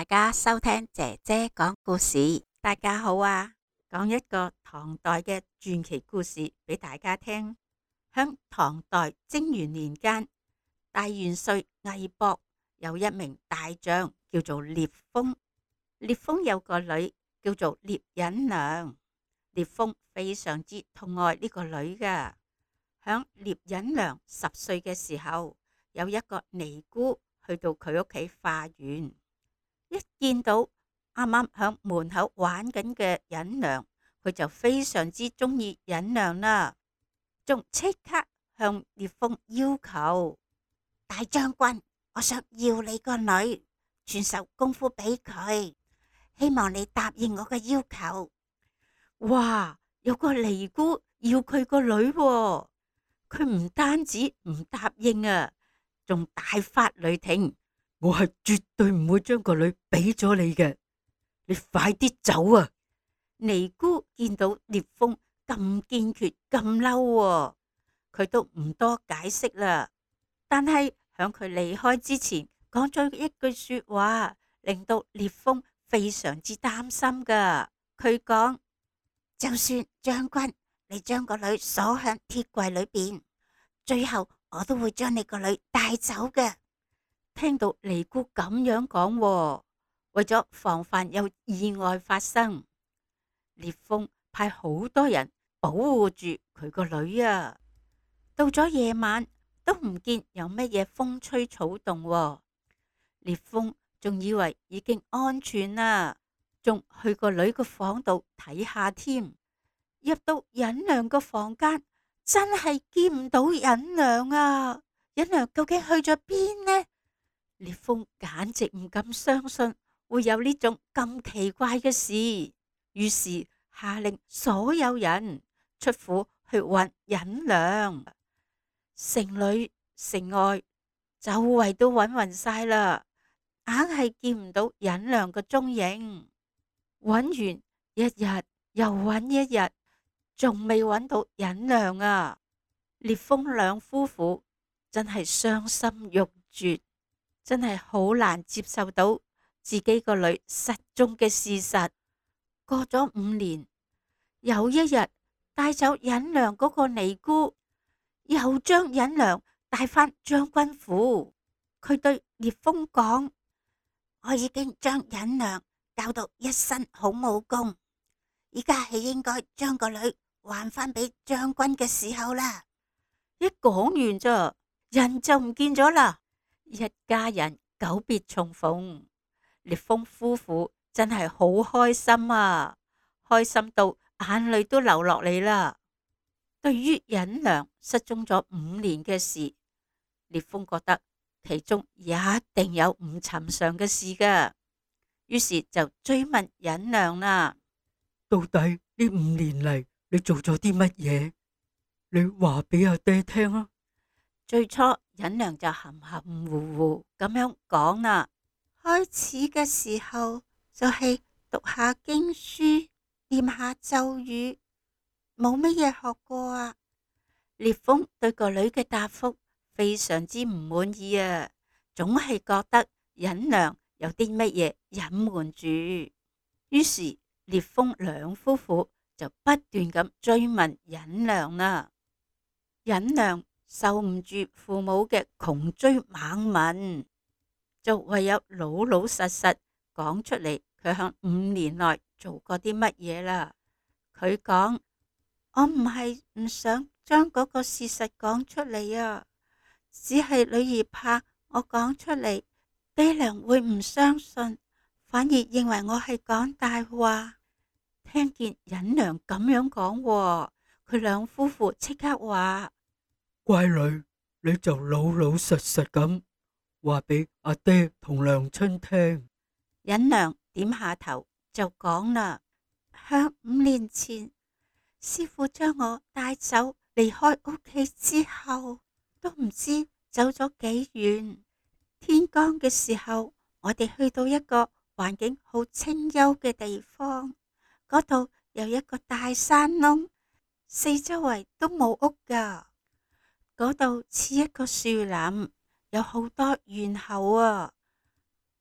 家收聽姐姐講故事。大家好啊，講一個唐代嘅傳奇故事俾大家聽。響唐代貞元年間，大元帥魏博有一名大將叫做聶風。聶風有個女叫做聶隱娘，聶風非常之痛愛呢個女噶。響聶隱娘10歲嘅時候，有一個尼姑去到佢屋企化緣，一見到啱啱響門口玩緊嘅隱娘，佢就非常之中意隱娘啦，仲即刻向聶風要求：大將軍，我想要你個女，傳授功夫俾佢，希望你答應我嘅要求。哇！有個尼姑要佢個女喎，佢唔單止唔答應啊，仲大發雷霆。我係絕對唔會將個女俾咗你嘅，你快啲走啊！尼姑見到聶風咁堅決咁嬲，佢都唔多解釋啦。但係響佢離開之前，講咗一句說話，令到聶風非常之擔心噶。佢講：就算將軍你將個女鎖響鐵櫃裏邊，最後我都會將你個女帶走嘅。聽到尼姑咁樣講，為咗防範有意外發生，聶風派好多人保護住佢個女啊。到咗夜晚都唔見有乜嘢風吹草動，聶風仲以為已經安全啦，仲去個女個房度睇下添。入到隱娘個房間，真係見唔到隱娘啊！隱娘究竟去咗邊呢？聶風簡直唔敢相信會有呢種咁奇怪嘅事，於是下令所有人出府去揾隱娘。城裏城外周圍都揾勻晒啦，硬係見唔到隱娘嘅蹤影。揾完一日又揾一日，仲未揾到隱娘啊！聶風兩夫婦真係傷心欲絕，真係好難接受到自己個女失蹤嘅事實。過咗5年，有一日帶走隱娘嗰個尼姑又將隱娘帶返將軍府。佢對聶風講：我已經將隱娘教到一身好武功，而家係應該將個女還返俾將軍嘅時候啦。一講完咋，人就唔見咗啦。一家人久別重逢，聶風夫婦真係好開心啊，開心到眼淚都流落嚟啦。對於隱娘失蹤咗5年嘅事，聶風覺得其中一定有唔尋常嘅事噶，於是就追問隱娘啦：到底呢5年嚟你做咗啲乜嘢？你話俾阿爹聽啊！最初隱娘就含含糊糊咁樣講啦，開始嘅時候就係讀下經書，念下咒語，冇乜嘢學過啊。聶風對個女嘅答覆非常之唔滿意啊，總係覺得隱娘有啲乜嘢隱瞞住，於是聶風兩夫婦就不斷咁追問隱娘啦。隱娘受唔住父母嘅窮追猛問，就唯有老老實實講出嚟，佢響5年內做過啲乜嘢啦。佢講：我唔係唔想將嗰個事實講出嚟啊，只係女兒怕我講出嚟，爹娘會唔相信，反而認為我係講大話。聽見隱娘咁樣講，佢兩夫婦即刻話：乖女，你就老老實實咁話俾阿爹同娘親聽。隱娘點下頭就講啦：響5年前，師父將我帶走離開屋企之後，都唔知走咗幾遠。天光嘅時候，我哋去到一個環境好清幽嘅地方，嗰度有一個大山窿，四周圍都冇屋噶。嗰度似一個樹林，有好多猿猴啊！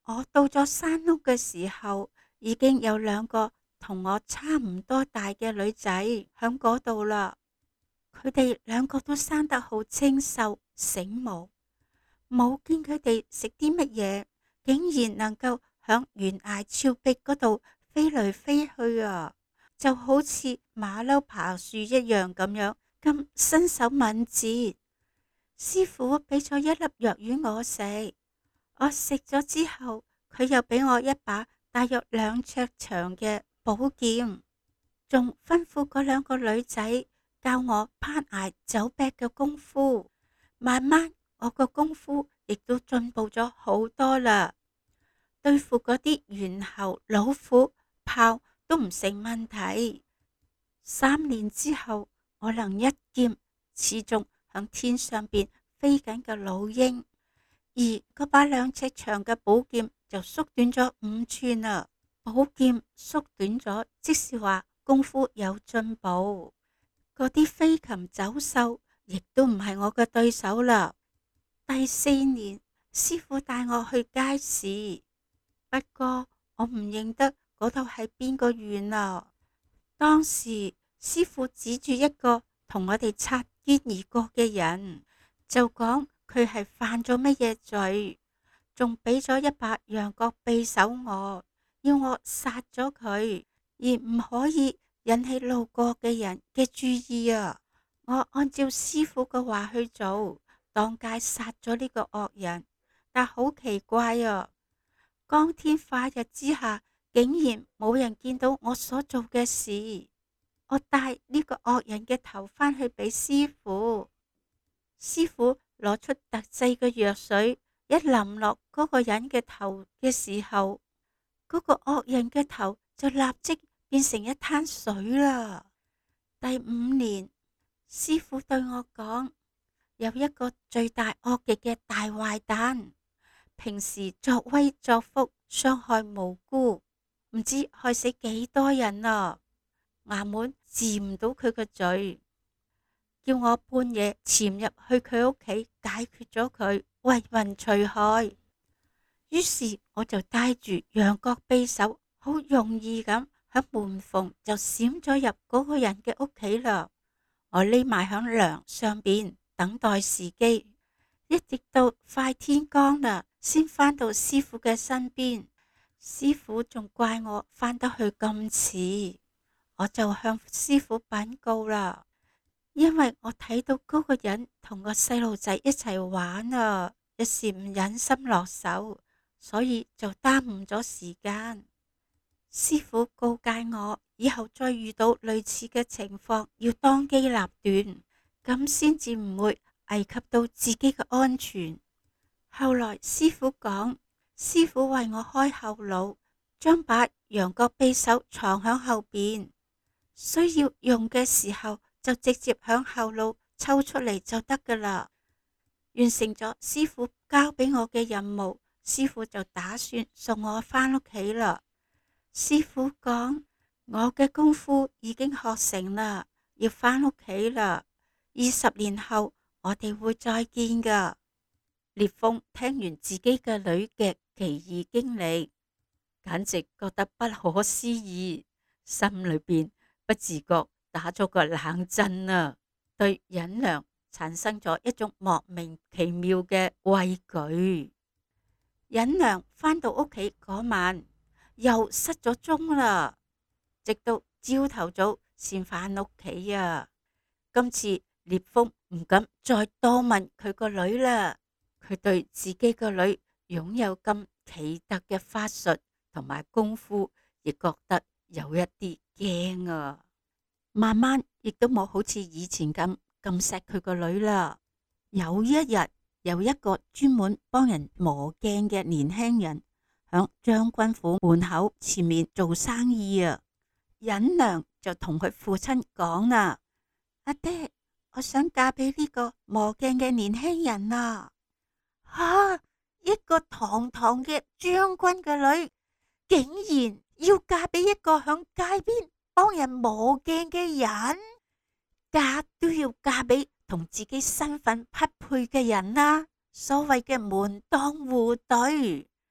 我到咗山屋嘅時候，已經有兩個同我差唔多大嘅女仔響嗰度啦。佢哋兩個都生得好清秀醒目，冇見佢哋食啲乜嘢，竟然能夠響懸崖峭壁嗰度飛嚟飛去啊！就好似馬騮爬樹一樣咁樣，咁身手敏捷。師傅俾咗一粒藥丸我食，我食咗之後，佢又俾我一把大約2尺長嘅寶劍，仲吩咐嗰兩個女仔教我攀崖走壁嘅功夫。慢慢我個功夫亦都進步咗好多啦，對付嗰啲猿猴、老虎、豹都唔成問題。3年之後，我能一劍刺中響天上邊飛緊嘅老鷹，而嗰把2尺長嘅寶劍就縮短咗5寸啦。寶劍縮短咗，即是話功夫有進步。嗰啲飛禽走獸亦都唔係我嘅對手啦。第4年，師傅帶我去街市，不過我唔認得嗰度係邊個縣啊。當時師傅指住一個同我哋擦肩而過嘅人，就講佢係犯咗乜嘢罪，仲俾咗一把羊角匕首我，要我殺咗佢，而唔可以引起路過嘅人嘅注意啊！我按照師傅嘅話去做，當街殺咗呢個惡人，但好奇怪啊！光天化日之下，竟然冇人見到我所做嘅事。我帶呢個惡人嘅頭返去俾師傅，師傅攞出特製嘅藥水，一淋落嗰個人嘅頭嘅時候，嗰個惡人嘅頭就立即變成一灘水啦。第5年，師傅對我講，有一個罪大惡極嘅大壞蛋，平時作威作福，傷害無辜，唔知害死幾多人啊！衙門治唔到佢個罪，叫我半夜潛入去佢屋企解決咗佢，為民除害。於是我就帶住羊角匕首，好容易咁喺門縫就閃咗入嗰個人嘅屋企啦。我匿埋響梁上邊等待時機，一直到快天光啦，先返到師傅嘅身邊。師傅仲怪我返得去咁遲，我就向師傅稟告啦，因為我睇到嗰個人同個細路仔一齊玩啊，一時唔忍心落手，所以就耽誤咗時間。師傅告誡我以後再遇到類似嘅情況，要當機立斷，咁先至唔會危及到自己嘅安全。後來師傅講，師傅為我開後腦，將把羊角匕首藏響後邊，需要用嘅時候就直接響後腦抽出嚟就得噶啦。完成咗師傅交俾我嘅任務，師傅就打算送我返屋企啦。師傅講，我嘅功夫已經學成啦，要返屋企啦。20年後我哋會再見噶。聶風聽完自己嘅女嘅奇異經歷，簡直覺得不可思議，心裏邊不自覺打咗個冷震啊，對忍良產生咗一種莫名其妙嘅畏懼。忍良返到屋企嗰晚又失咗蹤啦，直到朝頭早先返屋企啊。今次聶風唔敢再多問佢個女啦，佢對自己個女擁有咁奇特嘅法術同埋功夫，亦覺得有一啲驚啊。慢慢亦都冇好似以前咁錫佢個女啦。有一日，有一個專門幫人磨鏡嘅年輕人響將軍府門口前面做生意啊。忍良就同佢父親講啦：阿爹，我想嫁俾呢個磨鏡嘅年輕人啊！一個堂堂嘅將軍嘅女，竟然要嫁俾一個響街邊幫人磨鏡嘅人，嫁都要嫁俾同自己身份匹配嘅人啦。所謂嘅門當戶對，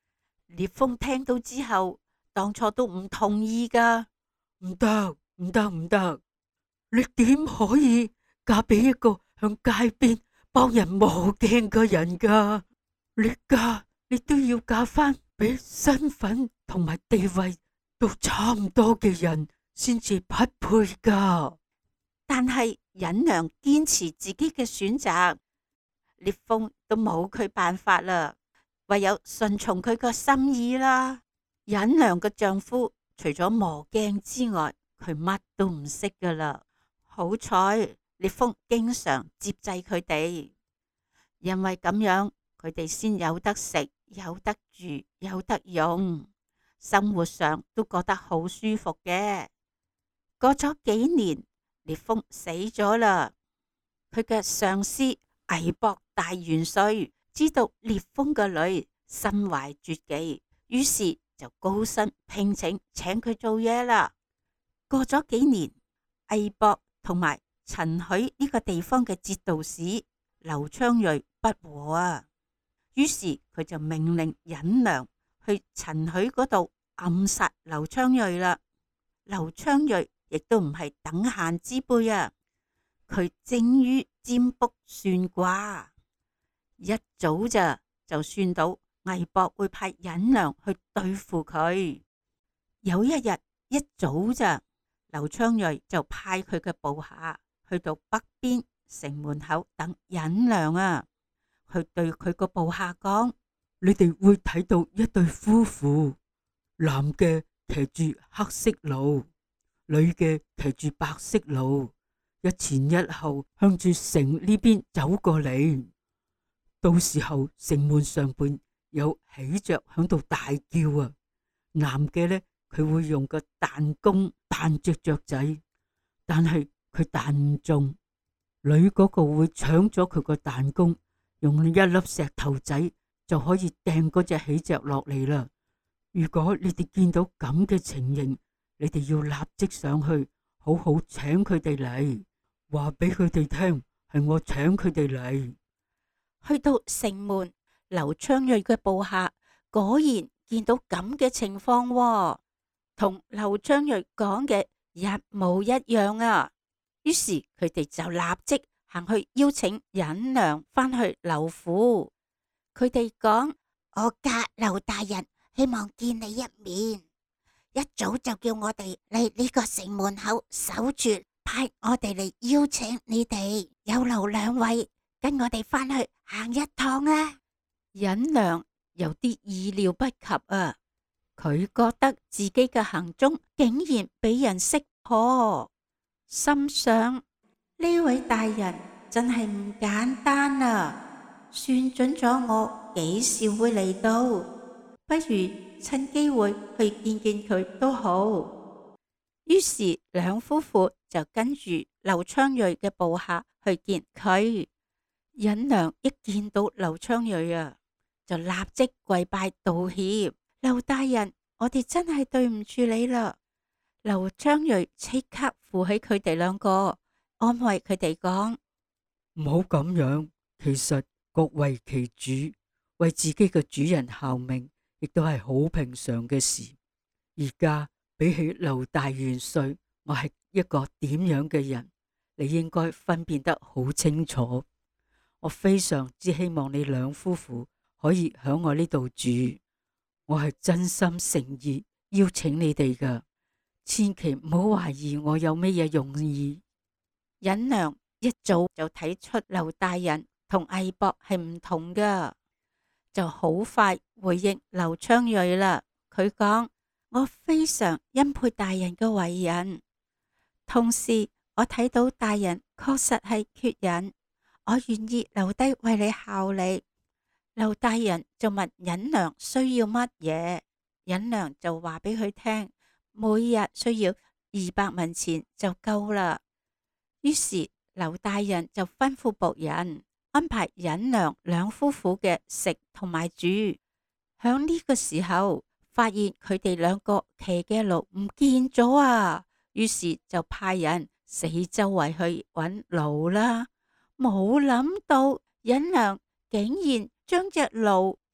烈風聽到之後，當初都唔同意噶。唔得，唔得，唔得！你點可以嫁俾一個向街邊幫人磨鏡嘅人噶？你都要嫁翻俾身份同埋地位都差唔多嘅人先至匹配噶。但係忍良堅持自己嘅選擇，烈風都冇佢辦法啦，唯有順從佢個心意啦。忍良嘅丈夫除咗磨鏡之外，佢乜都唔識噶啦。好彩烈風經常接濟佢哋，因為咁樣佢哋先有得食、有得住、有得用，生活上都覺得好舒服嘅。過咗幾年，烈風死咗啦。佢嘅上司魏博大元帥知道烈風嘅女身懷絕技，於是就高薪聘請佢做嘢啦。過咗幾年，魏博同埋陳許呢個地方嘅節度使劉昌瑞不和啊，於是佢就命令忍良去陳許嗰度暗殺劉昌瑞啦。劉昌瑞亦都唔係等閒之輩啊，佢精於占卜算卦，一早就算到魏博會派忍良去對付佢。有一日一早劉昌瑞就派佢嘅部下去到北邊城門口等忍良啊，去對佢個部下講：你哋會睇到一對夫婦，男嘅騎住黑色驢，女嘅騎住白色驢，一前一後向住城呢邊走過嚟。到時候城門上邊有喜鵲響度大叫啊，男嘅呢，佢會用個彈弓彈隻雀仔，但係佢彈唔中，女嗰個會搶咗佢個彈弓，用一粒石頭仔就可以掟嗰隻喜鵲落嚟啦。如果你哋見到咁嘅情形，你哋要立即上去，好好請佢哋嚟，話俾佢哋聽係我請佢哋嚟。去到城門，劉昌瑞嘅部下果然見到咁嘅情況，同劉昌瑞講嘅一模一樣啊。於是佢哋就立即行去邀請忍良返去劉府。佢哋講：我家劉大人希望見你一面，一早就叫我哋嚟呢個城門口守住，派我哋嚟邀請你哋。有勞兩位跟我哋返去行一趟啊！忍良有啲意料不及啊，佢覺得自己嘅行蹤竟然俾人識破，心想呢位大人真係唔簡單啊，算準咗我幾時會嚟到，不如趁機會去見見佢都好。於是兩夫婦就跟住劉昌瑞嘅部下去見佢。忍良一見到劉昌瑞啊，就立即跪拜道歉：劉大人，我哋真係對唔住你啦。劉昌瑞即刻扶起佢哋兩個，安慰佢哋講：唔好咁樣，其實各為其主，為自己嘅主人效命，亦都係好平常嘅事。而家比起劉大元帥，我係一個點樣嘅人，你應該分辨得好清楚。我非常之希望你兩夫婦可以響我呢度住，我係真心誠意邀請你哋噶，千祈唔好懷疑我有乜嘢用意。忍良一早就睇出劉大人同魏博係唔同噶，就好快回應劉昌瑞啦。佢講：我非常欽佩大人嘅為人，同時我睇到大人確實係缺人，我願意留低為你效力。劉大人就問忍良需要乜嘢，忍良就話俾佢聽，每日需要200文錢就夠啦。於是劉大人就吩咐僕人安排忍良兩夫婦嘅食同埋住。響呢個時候，發現佢哋兩個騎嘅驢唔見咗啊，於是就派人四周圍去揾驢啦。冇諗到忍良竟然將隻驢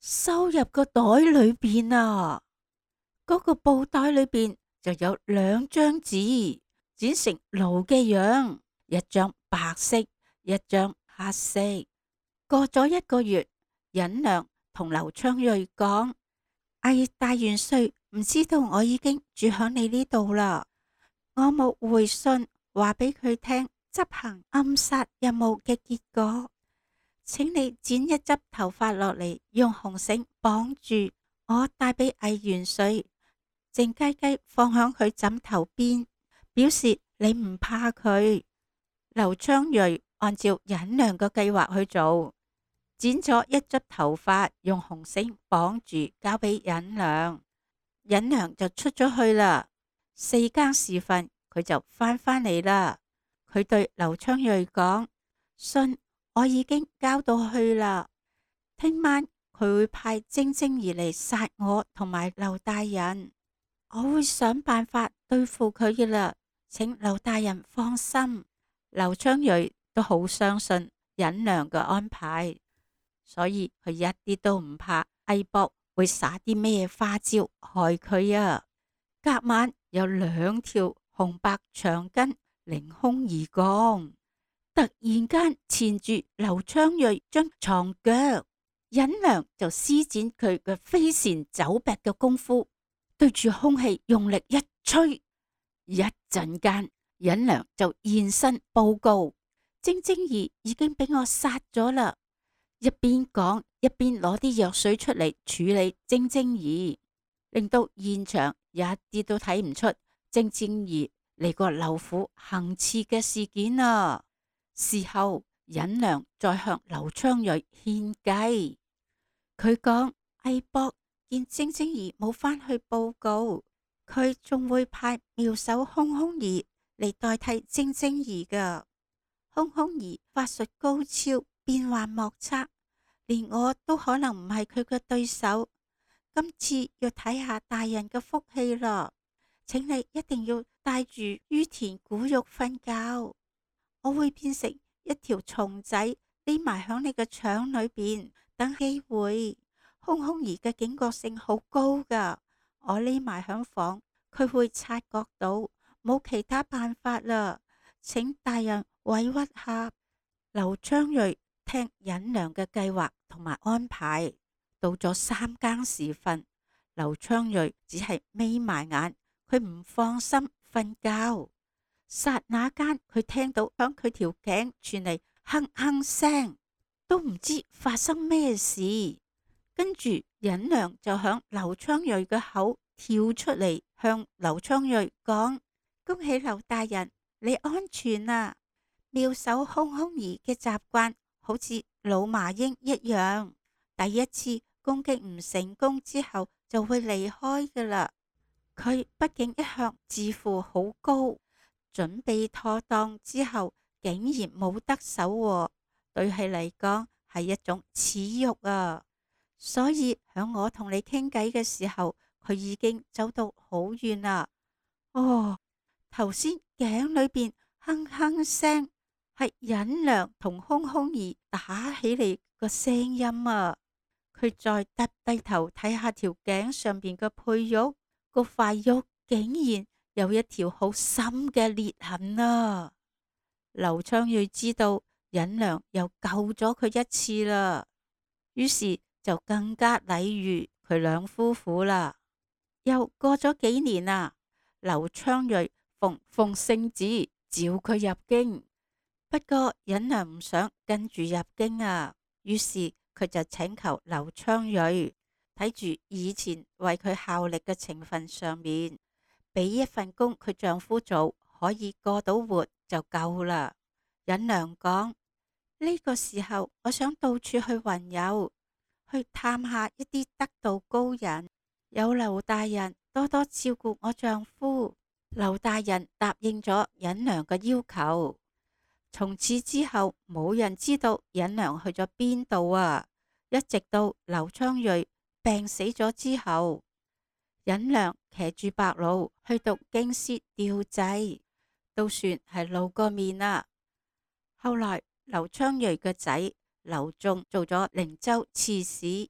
收入個袋裏邊啊。嗰個布袋裏邊就有2張紙，剪成驢嘅樣，一張白色，一張黑色。過咗1個月，忍良同劉昌瑞講：大元帥唔知道我已經住響你呢度啦，我冇回信話俾佢聽執行暗殺任務嘅結果，請你剪一執頭髮落嚟，用紅繩綁住我，帶俾魏元帥，靜雞雞放響佢枕頭邊，表示你唔怕佢。劉昌瑞按照忍良嘅計劃去做，剪咗一執頭髮，用紅繩綁住，交俾忍良。忍良就出咗去啦。4更時分，佢就翻嚟啦。佢對劉昌瑞講：信我已經交到去啦，聽晚佢會派晶晶兒嚟殺我同埋劉大人，我會想辦法對付佢嘅啦，請劉大人放心。劉昌瑞都好相信忍良嘅安排，所以佢一啲都唔怕魏博會耍啲咩花招害佢啊。隔晚有2條紅白長巾凌空而降，突然間纏住劉昌瑞張床腳，忍良就施展佢嘅飛檐走壁嘅功夫，對住空氣用力一吹，一陣間忍良就現身報告：晶晶兒已經俾我殺咗啦。一邊講一邊攞啲藥水出嚟處理晶晶兒，令到現場一啲都睇唔出晶晶兒嚟過劉府行刺嘅事件啊。事後忍良再向劉昌瑞獻計，佢講魏博見晶晶兒冇返去報告，佢仲會派妙手空空兒嚟代替晶晶兒噶。空空兒法術高超，變幻莫測，連我都可能唔係佢嘅對手。今次要睇下大人嘅福氣啦，請你一定要帶住于田古玉瞓覺，我會變成一條蟲仔匿埋響你嘅腸裏邊等機會。空空兒嘅警覺性好高噶，我匿埋響房，佢會察覺到，冇其他辦法啦，請大人委屈下。劉昌瑞聽忍良嘅計劃同埋安排，到咗3更時分，劉昌瑞只係眯埋眼，佢唔放心瞓覺。剎那間，佢聽到響佢條頸傳嚟哼哼聲，都唔知發生咩事。跟住忍良就響劉昌瑞嘅口跳出嚟，向劉昌瑞講：恭喜劉大人，你安全啊！妙手空空兒嘅習慣好似老麻鷹一樣，第一次攻擊唔成功之後就會離開噶啦。佢畢竟一向自負好高，準備妥當之後竟然冇得手，對佢嚟講係一種恥辱啊！所以響我同你傾偈嘅時候，佢已經走到好遠啦。哦，頭先頸裏邊哼哼聲係忍良同空空兒打起嚟個聲音啊！佢再耷低頭睇下條頸上邊嘅佩玉，個塊玉竟然有一條好深嘅裂痕啊！劉昌瑞知道忍良又救咗佢一次啦，於是就更加禮遇佢兩夫婦啦。又過咗幾年啦，劉昌瑞奉聖旨召佢入京，不過忍良唔想跟住入京啊，於是佢就請求劉昌瑞睇住以前為佢效力嘅情分上面，俾一份工佢丈夫做，可以過到活就夠啦。忍良講：呢個時候我想到處去雲遊，去探下一啲得道高人，有劉大人多多照顧我丈夫。劉大人答應咗忍良嘅要求。從此之後冇人知道忍良去咗邊度啊，一直到劉昌瑞病死咗之後，忍良騎住白驢去到京師吊祭，都算係露個面啦。後來劉昌瑞嘅仔劉仲做咗靈州刺史，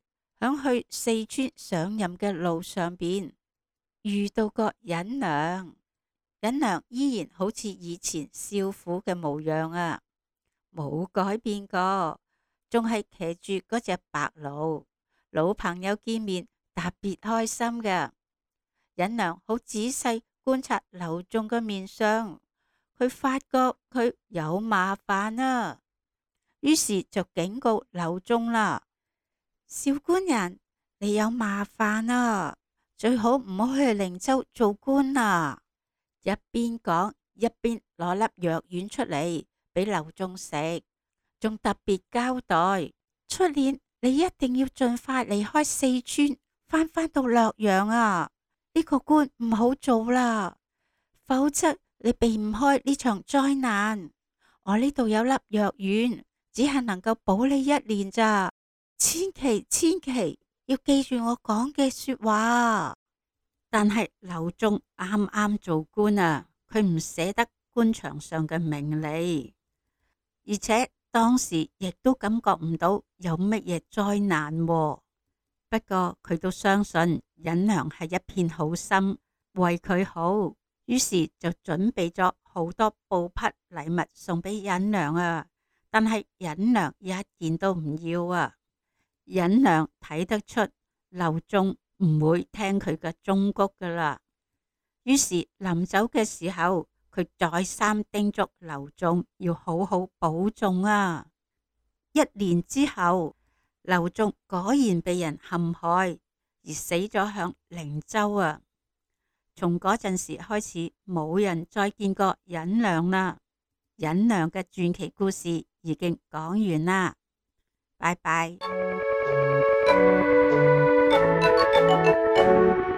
響去四川上任嘅路上邊遇到個忍娘，忍娘依然好似以前少婦嘅模樣啊，冇改變過，仲係騎住嗰隻白驢，老朋友見面特別開心嘅。忍娘好仔細觀察劉仲嘅面相，佢發覺佢有麻煩啊，於是就警告劉仲啦：少官人，你有麻煩啊，最好唔好去靈州做官啊！一邊講一邊攞粒藥丸出嚟俾劉仲食，仲特別交代：出年你一定要盡快離開四川，返到洛陽啊！呢個官唔好做啦，否則你避唔開呢場災難。我呢度有粒藥丸，只係能夠保你1年咋，千祈要記住我講嘅說話。但係劉仲啱啱做官啊，佢唔捨得官場上嘅名利，而且當時亦都感覺唔到有乜嘢災難喎。不過佢都相信忍娘係一片好心，為佢好，於是就準備咗好多布匹禮物送俾忍娘啊。但係忍娘一件都唔要啊。忍娘睇得出劉仲唔會聽佢嘅忠告噶啦，於是臨走嘅時候，佢再三叮囑劉仲要好好保重啊。1年之後，劉仲果然被人陷害而死咗響靈州啊！從嗰陣時開始，冇人再見過忍娘啦。忍娘嘅傳奇故事已經講完啦，拜拜。